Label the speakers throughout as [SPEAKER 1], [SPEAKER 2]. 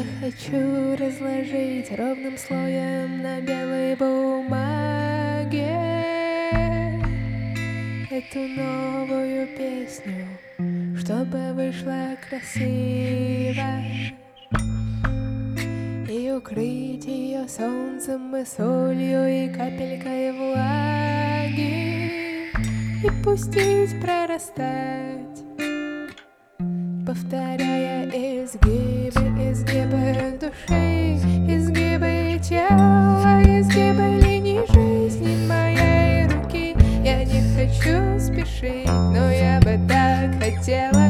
[SPEAKER 1] Я хочу разложить ровным слоем на белой бумаге эту новую песню, чтобы вышла красиво, и укрыть ее солнцем и солью и капелькой влаги, и пустить прорастать, повторяя изгибы души, изгибы тела, изгибы линий жизни моей руки. Я не хочу спешить, но я бы так хотела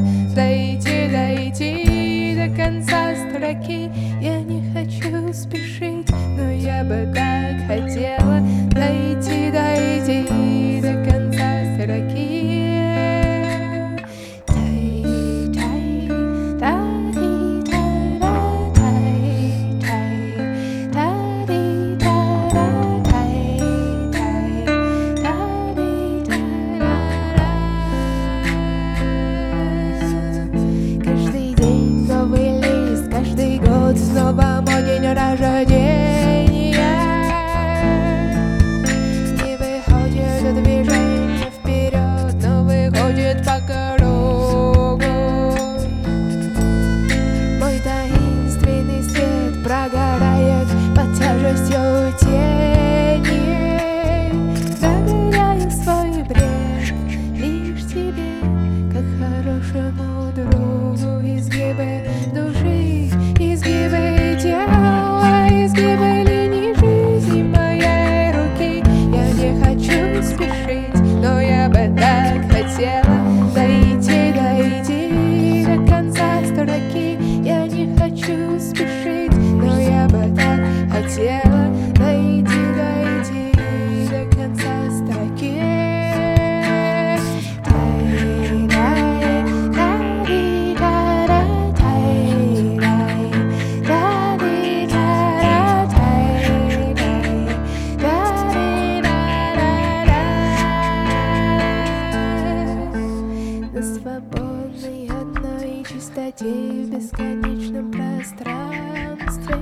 [SPEAKER 1] дойти до конца строки. Я не хочу спешить, но я бы так хотела дойти до конца строки. Снова мой день рождения. Не выходит движение вперед, но выходит по кругу. Мой таинственный свет прогорает под тяжестью тени. Доверяю свой бред лишь тебе, как хорошему другу. Изгибы души, изгибы тела, изгибы линий жизни моей руки. Я не хочу спешить, но я бы так хотела дойти до конца строки. Я не хочу спешить, но я бы так хотела дойти до конца строки. Свободной одной чистоте в бесконечном пространстве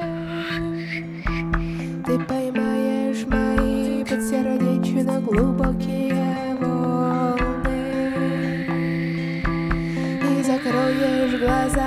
[SPEAKER 1] ты поймаешь мои подсердечно глубокие волны и закроешь глаза